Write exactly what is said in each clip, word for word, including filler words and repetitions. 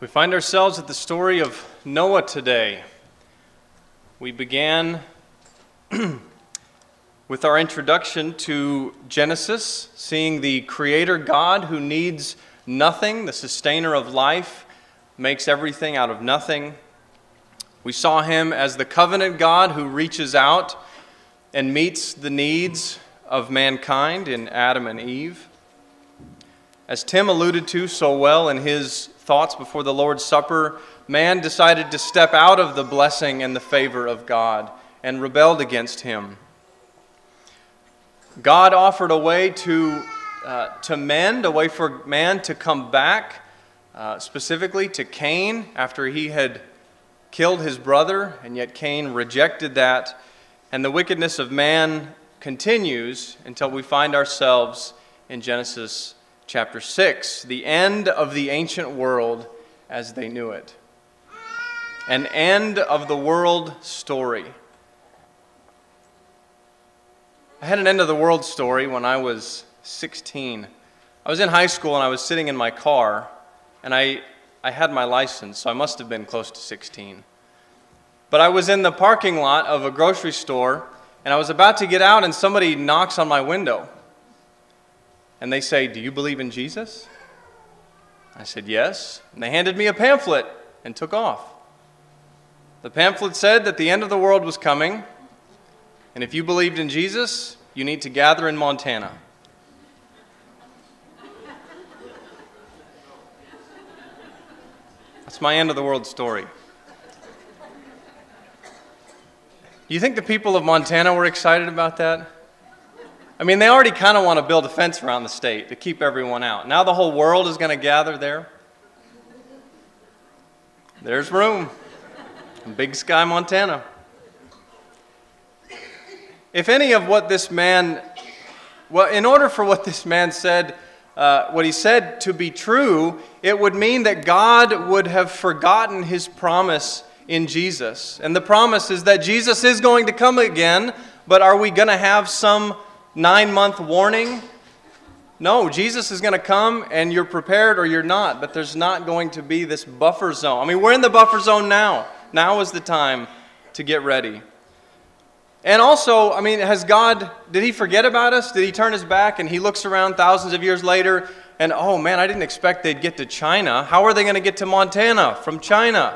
We find ourselves at the story of Noah today. We began with our introduction to Genesis, seeing the Creator God who needs nothing, the sustainer of life, makes everything out of nothing. We saw him as the covenant God who reaches out and meets the needs of mankind in Adam and Eve. As Tim alluded to so well in his thoughts before the Lord's Supper, man decided to step out of the blessing and the favor of God and rebelled against him. God offered a way to, uh, to mend, a way for man to come back, uh, specifically to Cain after he had killed his brother, and yet Cain rejected that. And the wickedness of man continues until we find ourselves in Genesis chapter six, the end of the ancient world as they knew it. An end of the world story. I had an end of the world story when I was sixteen. I was in high school and I was sitting in my car, and I, I had my license, so I must have been close to sixteen. But I was in the parking lot of a grocery store, and I was about to get out, and somebody knocks on my window. And they say, "Do you believe in Jesus?" I said, "Yes." And they handed me a pamphlet and took off. The pamphlet said that the end of the world was coming, and if you believed in Jesus, you need to gather in Montana. That's my end of the world story. Do you think the people of Montana were excited about that? I mean, they already kind of want to build a fence around the state to keep everyone out. Now the whole world is going to gather there. There's room in Big Sky, Montana. If any of what this man, well, in order for what this man said, uh, what he said to be true, it would mean that God would have forgotten his promise in Jesus. And the promise is that Jesus is going to come again, but are we going to have some nine-month warning? No, Jesus is going to come and you're prepared or you're not, but there's not going to be this buffer zone. I mean, we're in the buffer zone now. Now is the time to get ready. And also, I mean, has God, did he forget about us? Did he turn his back and he looks around thousands of years later and, oh man, I didn't expect they'd get to China. How are they going to get to Montana from China?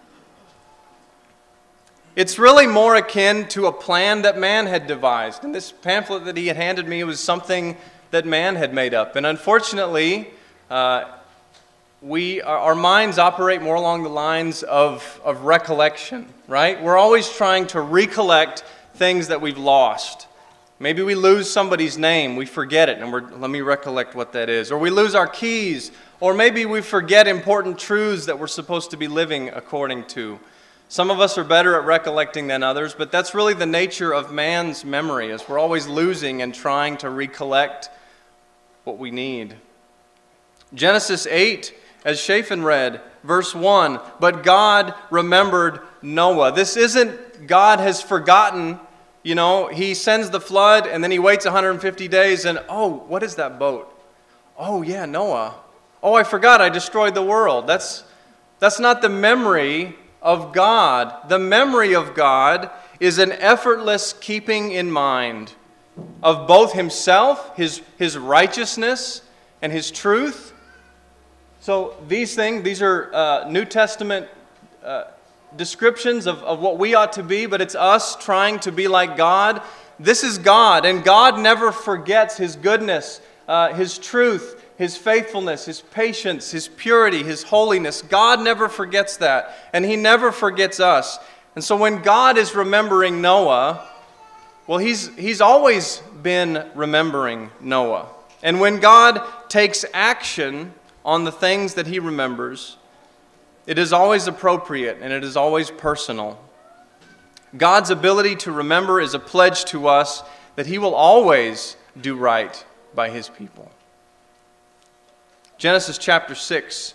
It's really more akin to a plan that man had devised. And this pamphlet that he had handed me was something that man had made up. And unfortunately, uh, we our minds operate more along the lines of, of recollection, right? We're always trying to recollect things that we've lost. Maybe we lose somebody's name, we forget it, and we're, let me recollect what that is. Or we lose our keys, or maybe we forget important truths that we're supposed to be living according to. Some of us are better at recollecting than others, but that's really the nature of man's memory, is we're always losing and trying to recollect what we need. Genesis eight, as Shaphan read, verse one, but God remembered Noah. This isn't God has forgotten, you know, he sends the flood and then he waits one hundred fifty days and, oh, what is that boat? Oh, yeah, Noah. Oh, I forgot, I destroyed the world. That's, that's not the memory of God. The memory of God is an effortless keeping in mind of both himself, his, his righteousness, and his truth. So these things, these are uh, New Testament uh, descriptions of, of what we ought to be, but it's us trying to be like God. This is God, and God never forgets his goodness, uh, his truth, his faithfulness, his patience, his purity, his holiness. God never forgets that, and he never forgets us. And so when God is remembering Noah, well, he's, he's always been remembering Noah. And when God takes action on the things that he remembers, it is always appropriate and it is always personal. God's ability to remember is a pledge to us that he will always do right by his people. Genesis chapter six,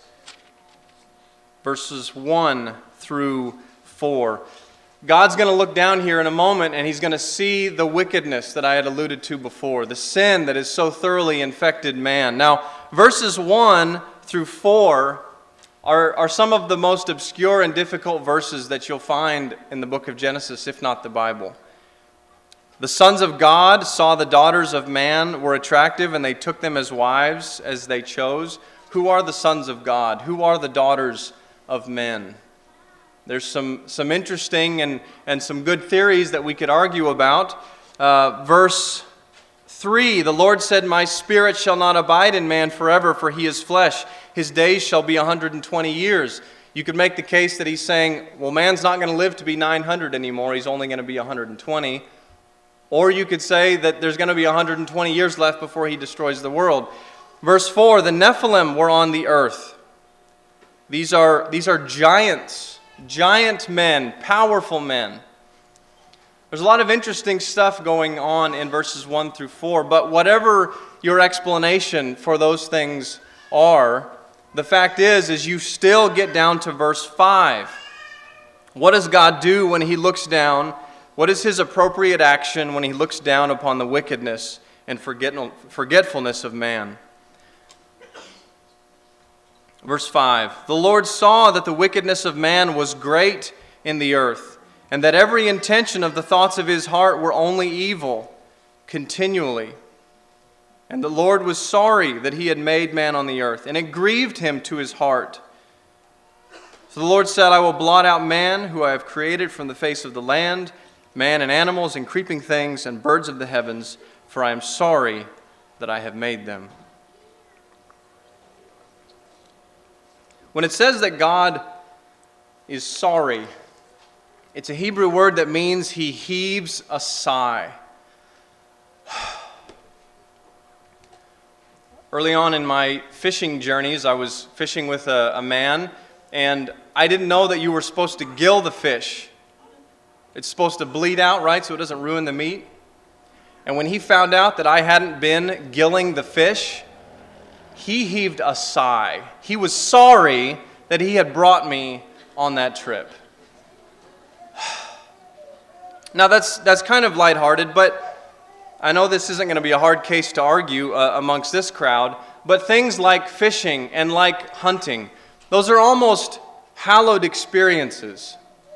verses one through four. God's going to look down here in a moment and he's going to see the wickedness that I had alluded to before, the sin that has so thoroughly infected man. Now, verses one through four are, are some of the most obscure and difficult verses that you'll find in the book of Genesis, if not the Bible. The sons of God saw the daughters of man were attractive, and they took them as wives as they chose. Who are the sons of God? Who are the daughters of men? There's some, some interesting and, and some good theories that we could argue about. Uh, verse three, the Lord said, "My spirit shall not abide in man forever, for he is flesh. His days shall be one hundred twenty years. You could make the case that he's saying, well, man's not going to live to be nine hundred anymore. He's only going to be one hundred twenty. Or you could say that there's going to be one hundred twenty years left before he destroys the world. Verse four, the Nephilim were on the earth. These are, these are giants, giant men, powerful men. There's a lot of interesting stuff going on in verses one through four, but whatever your explanation for those things are, the fact is, is you still get down to verse five. What does God do when he looks down? What is his appropriate action when he looks down upon the wickedness and forgetfulness of man? Verse five, the Lord saw that the wickedness of man was great in the earth, and that every intention of the thoughts of his heart were only evil continually. And the Lord was sorry that he had made man on the earth, and it grieved him to his heart. So the Lord said, I will blot out man, who I have created from the face of the land, man and animals and creeping things and birds of the heavens, for I am sorry that I have made them. When it says that God is sorry, it's a Hebrew word that means he heaves a sigh. Early on in my fishing journeys, I was fishing with a, a man, and I didn't know that you were supposed to gill the fish. It's supposed to bleed out, right, so it doesn't ruin the meat. And when he found out that I hadn't been gilling the fish, he heaved a sigh. He was sorry that he had brought me on that trip. Now, that's, that's kind of lighthearted, but I know this isn't going to be a hard case to argue uh, amongst this crowd, but things like fishing and like hunting, those are almost hallowed experiences.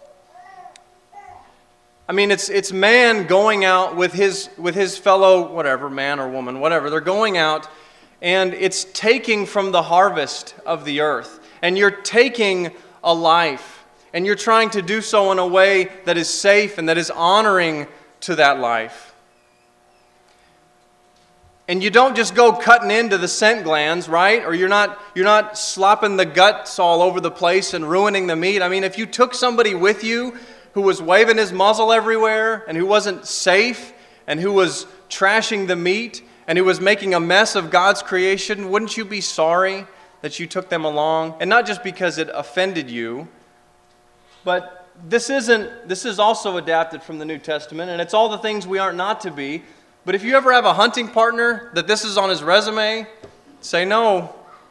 I mean, it's it's man going out with his with his fellow, whatever, man or woman, whatever. They're going out, and it's taking from the harvest of the earth. And you're taking a life, and you're trying to do so in a way that is safe and that is honoring to that life. And you don't just go cutting into the scent glands, right? Or you're not you're not slopping the guts all over the place and ruining the meat. I mean, if you took somebody with you who was waving his muzzle everywhere, and who wasn't safe, and who was trashing the meat, and who was making a mess of God's creation, wouldn't you be sorry that you took them along? And not just because it offended you, but this isn't. This is also adapted from the New Testament, and it's all the things we aren't not to be. But if you ever have a hunting partner that this is on his resume, say no.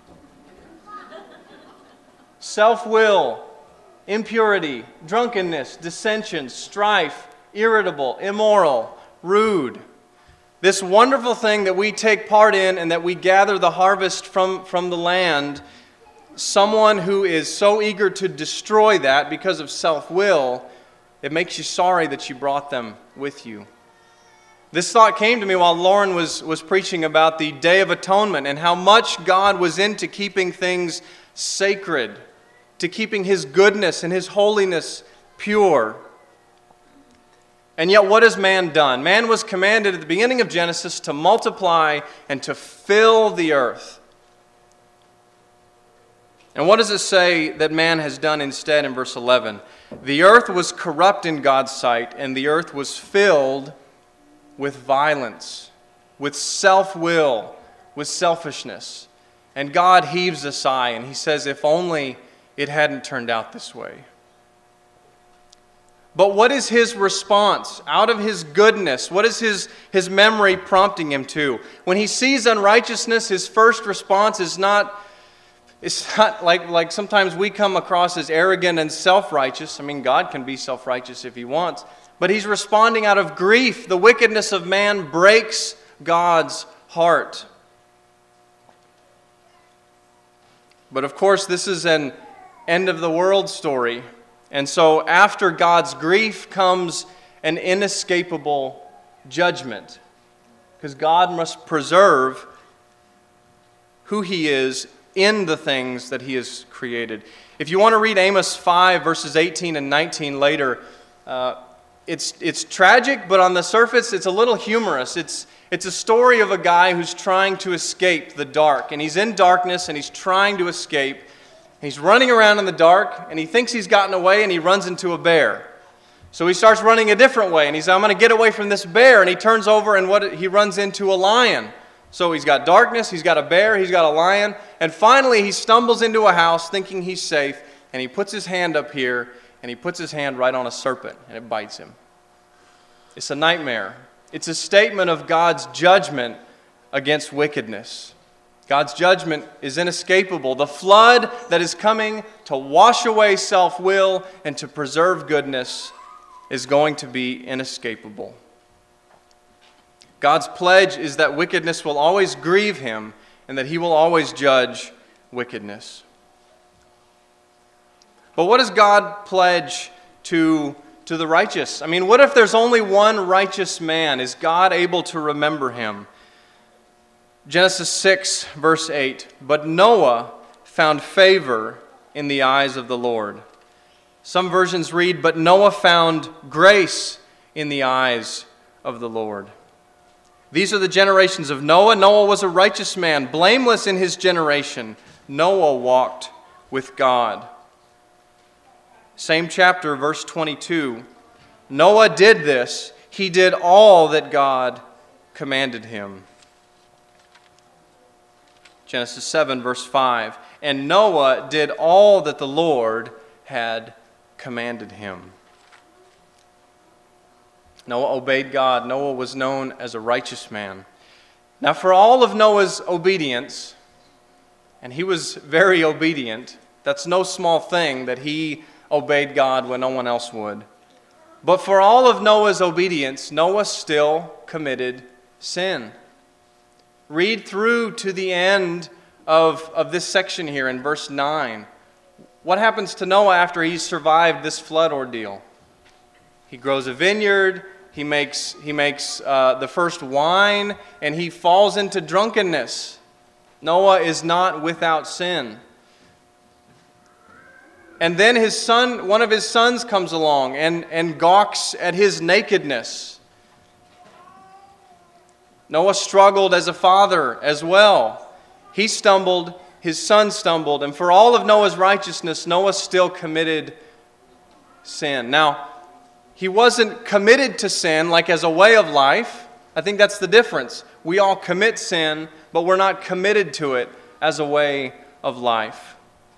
Self-will, impurity, drunkenness, dissension, strife, irritable, immoral, rude. This wonderful thing that we take part in and that we gather the harvest from, from the land, someone who is so eager to destroy that because of self-will, it makes you sorry that you brought them with you. This thought came to me while Lauren was, was preaching about the Day of Atonement and how much God was into keeping things sacred, to keeping His goodness and His holiness pure. And yet what has man done? Man was commanded at the beginning of Genesis to multiply and to fill the earth. And what does it say that man has done instead in verse eleven? The earth was corrupt in God's sight, and the earth was filled with violence, with self-will, with selfishness. And God heaves a sigh, and He says, if only it hadn't turned out this way. But what is His response? Out of His goodness, what is His, his memory prompting Him to? When He sees unrighteousness, His first response is not, it's not like, like sometimes we come across as arrogant and self-righteous. I mean, God can be self-righteous if He wants. But He's responding out of grief. The wickedness of man breaks God's heart. But of course, this is an end of the world story. And so after God's grief comes an inescapable judgment, because God must preserve who He is in the things that He has created. If you want to read Amos five, verses eighteen and nineteen later, uh, it's, it's tragic, but on the surface it's a little humorous. It's, it's a story of a guy who's trying to escape the dark. And he's in darkness and he's trying to escape. He's running around in the dark and he thinks he's gotten away and he runs into a bear. So he starts running a different way and he's, I'm going to get away from this bear. And he turns over and what he runs into a lion. So he's got darkness, he's got a bear, he's got a lion. And finally he stumbles into a house thinking he's safe. And he puts his hand up here and he puts his hand right on a serpent and it bites him. It's a nightmare. It's a statement of God's judgment against wickedness. God's judgment is inescapable. The flood that is coming to wash away self-will and to preserve goodness is going to be inescapable. God's pledge is that wickedness will always grieve Him and that He will always judge wickedness. But what does God pledge to, to the righteous? I mean, what if there's only one righteous man? Is God able to remember him? Genesis six, verse eight, "But Noah found favor in the eyes of the Lord." Some versions read, "But Noah found grace in the eyes of the Lord." These are the generations of Noah. Noah was a righteous man, blameless in his generation. Noah walked with God. Same chapter, verse twenty-two. "Noah did this. He did all that God commanded him." Genesis seven, verse five. "And Noah did all that the Lord had commanded him." Noah obeyed God. Noah was known as a righteous man. Now, for all of Noah's obedience, and he was very obedient, that's no small thing that he obeyed God when no one else would. But for all of Noah's obedience, Noah still committed sin. Read through to the end of, of this section here in verse nine. What happens to Noah after he's survived this flood ordeal? He grows a vineyard, he makes, he makes uh, the first wine, and he falls into drunkenness. Noah is not without sin. And then his son, one of his sons comes along and, and gawks at his nakedness. Noah struggled as a father as well. He stumbled, his son stumbled, and for all of Noah's righteousness, Noah still committed sin. Now, he wasn't committed to sin like as a way of life. I think that's the difference. We all commit sin, but we're not committed to it as a way of life.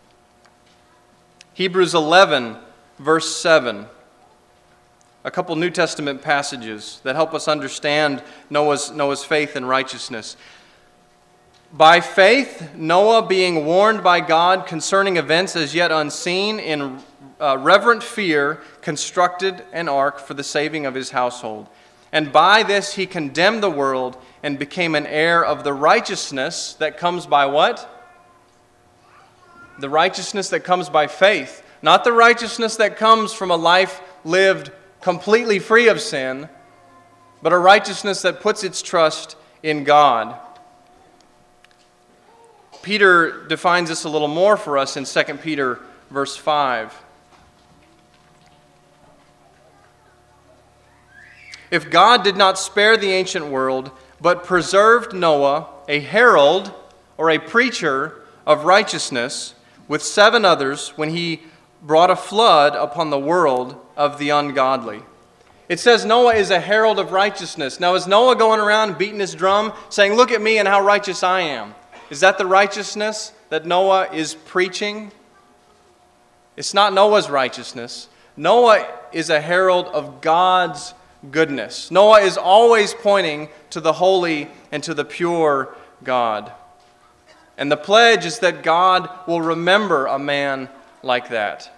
Hebrews eleven, verse seven. A couple New Testament passages that help us understand Noah's, Noah's faith and righteousness. "By faith, Noah, being warned by God concerning events as yet unseen, in uh, reverent fear, constructed an ark for the saving of his household. And by this he condemned the world and became an heir of the righteousness that comes by" what? The righteousness that comes by faith. Not the righteousness that comes from a life lived completely free of sin, but a righteousness that puts its trust in God. Peter defines this a little more for us in Second Peter verse five. "If God did not spare the ancient world, but preserved Noah, a herald or a preacher of righteousness, with seven others, when he brought a flood upon the world of the ungodly." It says Noah is a herald of righteousness. Now, is Noah going around beating his drum, saying, "Look at me and how righteous I am"? Is that the righteousness that Noah is preaching? It's not Noah's righteousness. Noah is a herald of God's goodness. Noah is always pointing to the holy and to the pure God. And the pledge is that God will remember a man like that.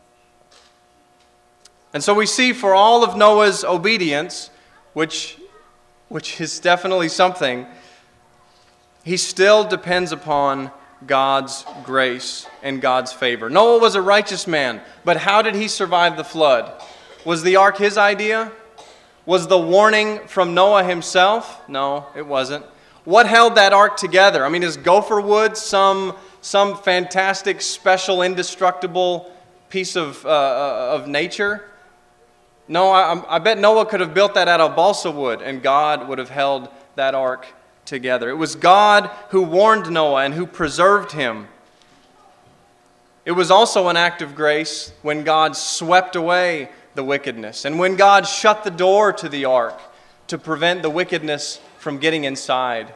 And so we see for all of Noah's obedience, which, which is definitely something, he still depends upon God's grace and God's favor. Noah was a righteous man, but how did he survive the flood? Was the ark his idea? Was the warning from Noah himself? No, it wasn't. What held that ark together? I mean, is gopher wood some, some fantastic, special, indestructible piece of, uh, of nature? No, I, I bet Noah could have built that out of balsa wood, and God would have held that ark together. It was God who warned Noah and who preserved him. It was also an act of grace when God swept away the wickedness and when God shut the door to the ark to prevent the wickedness from getting inside.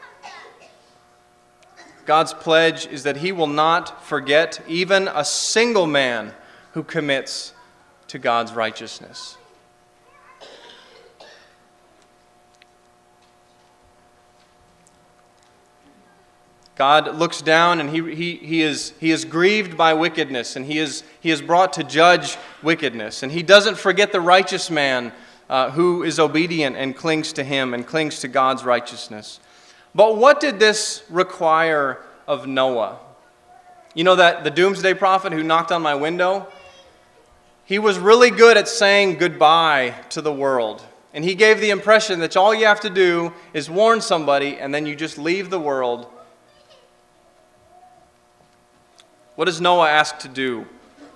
God's pledge is that He will not forget even a single man who commits to God's righteousness. God looks down and he, he, he, is, he is grieved by wickedness, and he is, he is brought to judge wickedness. And He doesn't forget the righteous man uh, who is obedient and clings to Him and clings to God's righteousness. But what did this require of Noah? You know that the doomsday prophet who knocked on my window? He was really good at saying goodbye to the world. And he gave the impression that all you have to do is warn somebody and then you just leave the world. What does Noah ask to do?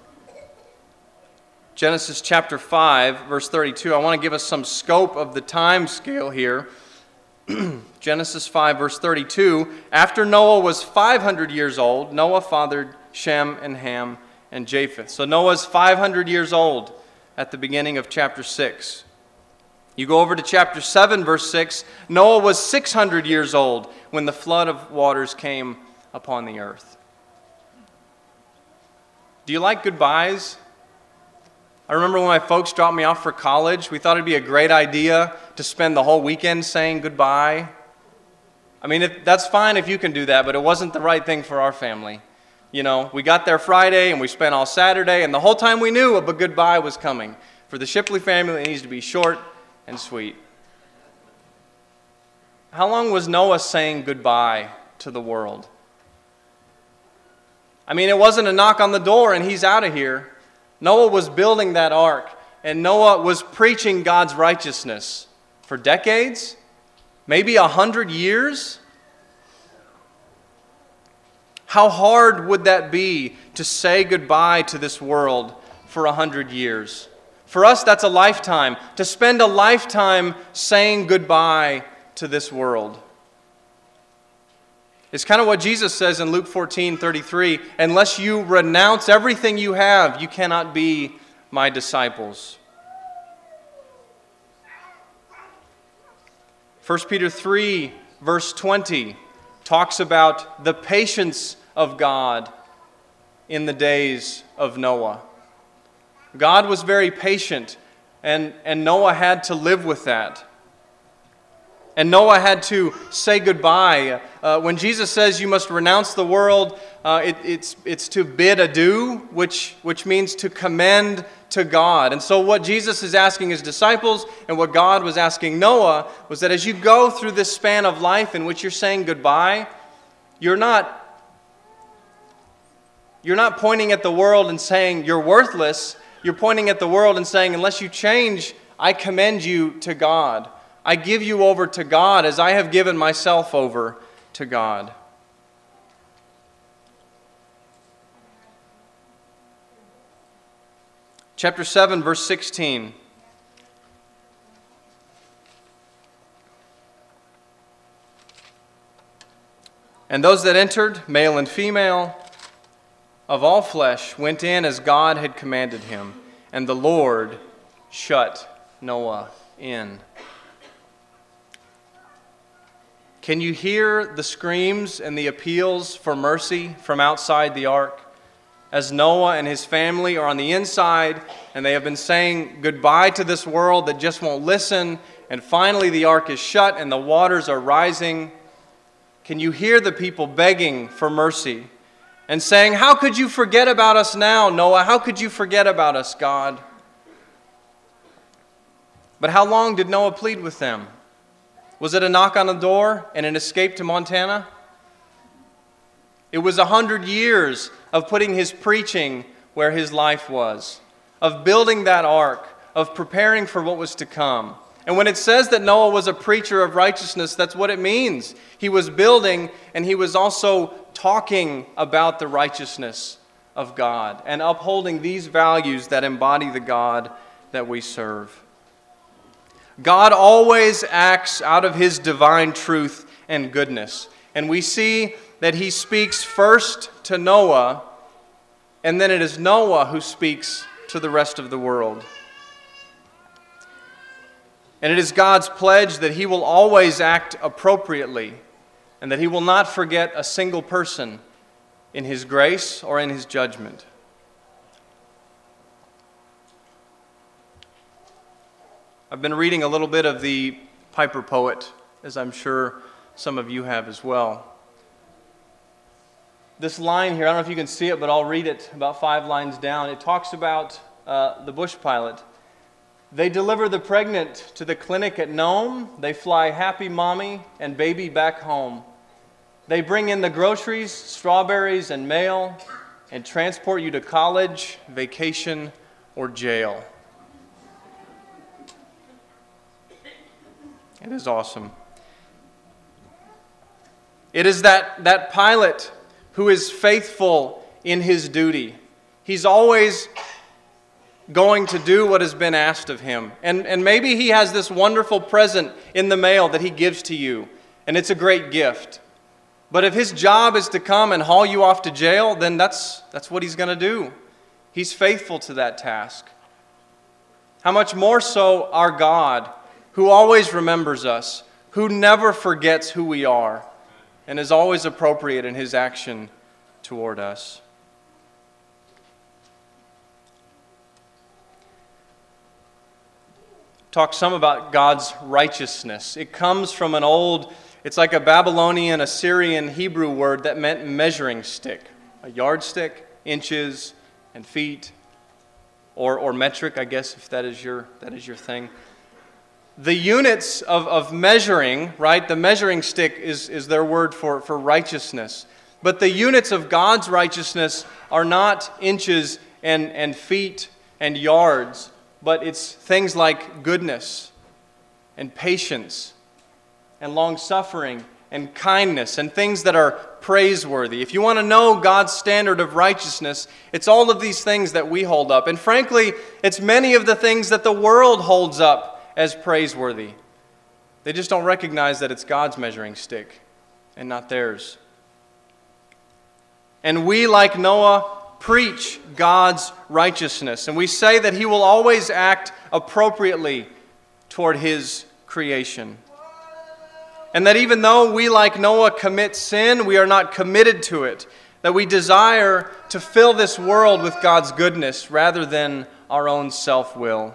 Genesis chapter five, verse thirty-two. I want to give us some scope of the time scale here. Genesis five, verse thirty-two. After Noah was five hundred years old, Noah fathered Shem and Ham and Japheth. So Noah's five hundred years old at the beginning of chapter six. You go over to chapter seven, verse six. Noah was six hundred years old when the flood of waters came upon the earth. Do you like goodbyes? I remember when my folks dropped me off for college, we thought it'd be a great idea to spend the whole weekend saying goodbye. I mean, if, that's fine if you can do that, but it wasn't the right thing for our family. You know, we got there Friday and we spent all Saturday, and the whole time we knew a goodbye was coming. For the Shipley family, it needs to be short and sweet. How long was Noah saying goodbye to the world? I mean, it wasn't a knock on the door and he's out of here. Noah was building that ark, and Noah was preaching God's righteousness for decades, maybe a hundred years. How hard would that be to say goodbye to this world for a hundred years? For us, that's a lifetime. To spend a lifetime saying goodbye to this world. It's kind of what Jesus says in Luke fourteen thirty-three. Unless you renounce everything you have, you cannot be my disciples. First Peter three, verse twenty, talks about the patience of God in the days of Noah. God was very patient, and, and Noah had to live with that. And Noah had to say goodbye. Uh, when Jesus says you must renounce the world, uh, it, it's, it's to bid adieu, which, which means to commend to God. And so what Jesus is asking his disciples and what God was asking Noah was that as you go through this span of life in which you're saying goodbye, you're not, you're not pointing at the world and saying you're worthless. You're pointing at the world and saying, unless you change, I commend you to God. I give you over to God as I have given myself over to God. Chapter seven, verse sixteen. And those that entered, male and female, of all flesh, went in as God had commanded him, and the Lord shut Noah in. Can you hear the screams and the appeals for mercy from outside the ark? As Noah and his family are on the inside and they have been saying goodbye to this world that just won't listen, and finally the ark is shut and the waters are rising. Can you hear the people begging for mercy and saying, how could you forget about us now, Noah? How could you forget about us, God? But how long did Noah plead with them? Was it a knock on the door and an escape to Montana? It was a hundred years of putting his preaching where his life was, of building that ark, of preparing for what was to come. And when it says that Noah was a preacher of righteousness, that's what it means. He was building, and he was also talking about the righteousness of God and upholding these values that embody the God that we serve. God always acts out of his divine truth and goodness. And we see that he speaks first to Noah, and then it is Noah who speaks to the rest of the world. And it is God's pledge that he will always act appropriately and that he will not forget a single person in his grace or in his judgment. I've been reading a little bit of the Piper Poet, as I'm sure some of you have as well. This line here, I don't know if you can see it, but I'll read it about five lines down. It talks about uh, the bush pilot. They deliver the pregnant to the clinic at Nome. They fly happy mommy and baby back home. They bring in the groceries, strawberries, and mail, and transport you to college, vacation, or jail. It is awesome. It is that, that pilot who is faithful in his duty. He's always going to do what has been asked of him. And, and maybe he has this wonderful present in the mail that he gives to you, and it's a great gift. But if his job is to come and haul you off to jail, then that's, that's what he's going to do. He's faithful to that task. How much more so our God, who always remembers us, who never forgets who we are, and is always appropriate in his action toward us. Talk some about God's righteousness. It comes from an old, it's like a Babylonian, Assyrian, Hebrew word that meant measuring stick. A yardstick, inches and feet, or, or metric, I guess, if that is your, that is your thing. The units of, of measuring, right, the measuring stick is, is their word for, for righteousness. But the units of God's righteousness are not inches and, and feet and yards, but it's things like goodness and patience and long-suffering and kindness and things that are praiseworthy. If you want to know God's standard of righteousness, it's all of these things that we hold up. And frankly, it's many of the things that the world holds up as praiseworthy. They just don't recognize that it's God's measuring stick and not theirs. And we, like Noah, preach God's righteousness. And we say that he will always act appropriately toward his creation. And that even though we, like Noah, commit sin, we are not committed to it. That we desire to fill this world with God's goodness rather than our own self-will.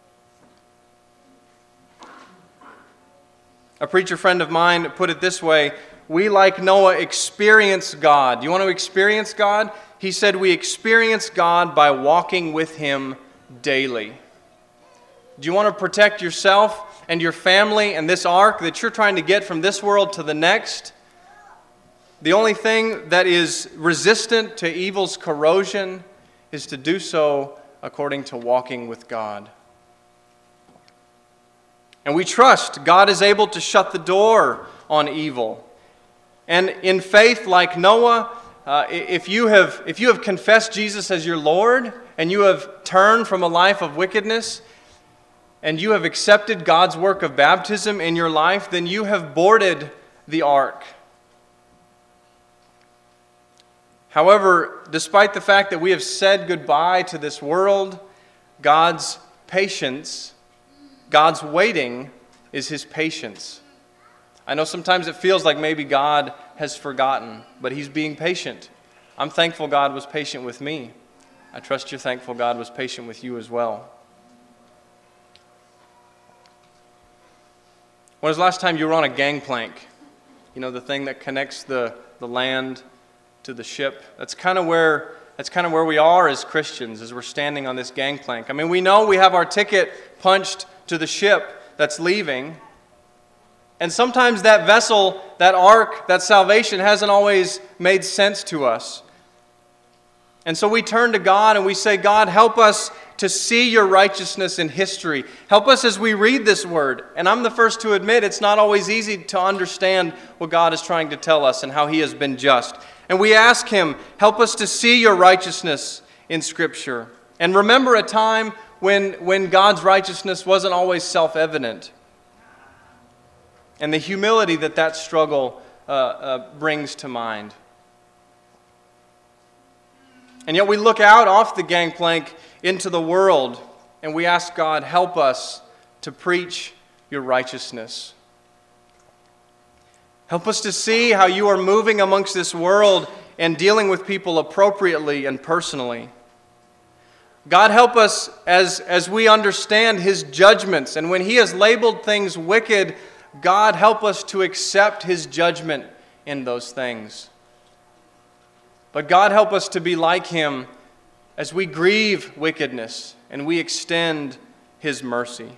A preacher friend of mine put it this way: we, like Noah, experience God. You want to experience God? He said we experience God by walking with him daily. Do you want to protect yourself and your family and this ark that you're trying to get from this world to the next? The only thing that is resistant to evil's corrosion is to do so according to walking with God. And we trust God is able to shut the door on evil. And in faith, like Noah, uh, if you have if you have confessed Jesus as your Lord, and you have turned from a life of wickedness, and you have accepted God's work of baptism in your life, then you have boarded the ark. However, despite the fact that we have said goodbye to this world, God's patience, God's waiting is his patience. I know sometimes it feels like maybe God has forgotten, but he's being patient. I'm thankful God was patient with me. I trust you're thankful God was patient with you as well. When was the last time you were on a gangplank? You know, the thing that connects the, the land to the ship. That's kind of where that's kind of where we are as Christians, as we're standing on this gangplank. I mean, we know we have our ticket punched to the ship that's leaving, And sometimes that vessel, that ark, that salvation hasn't always made sense to us. And so we turn to God and we say, God, help us to see your righteousness in history. Help us as we read this word. And I'm the first to admit it's not always easy to understand what God is trying to tell us and how he has been just. And we ask him, help us to see your righteousness in Scripture. And remember a time when, when God's righteousness wasn't always self-evident. And the humility that that struggle uh, uh, brings to mind. And yet we look out off the gangplank into the world and we ask God, help us to preach your righteousness. Help us to see how you are moving amongst this world and dealing with people appropriately and personally. God, help us as, as we understand his judgments. And when he has labeled things wicked, God, help us to accept his judgment in those things. But God, help us to be like him as we grieve wickedness and we extend his mercy.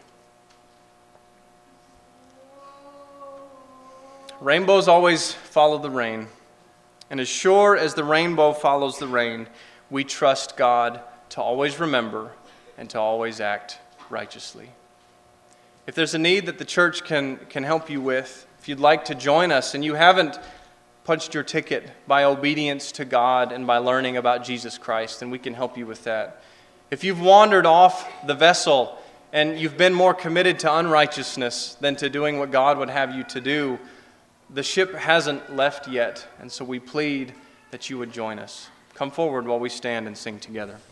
Rainbows always follow the rain. And as sure as the rainbow follows the rain, we trust God to always remember and to always act righteously. If there's a need that the church can, can help you with, if you'd like to join us and you haven't punched your ticket by obedience to God and by learning about Jesus Christ, then we can help you with that. If you've wandered off the vessel and you've been more committed to unrighteousness than to doing what God would have you to do, the ship hasn't left yet, and so we plead that you would join us. Come forward while we stand and sing together.